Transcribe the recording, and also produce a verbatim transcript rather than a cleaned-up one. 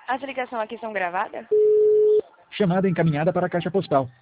As ligações aqui são gravadas? Chamada encaminhada para a caixa postal.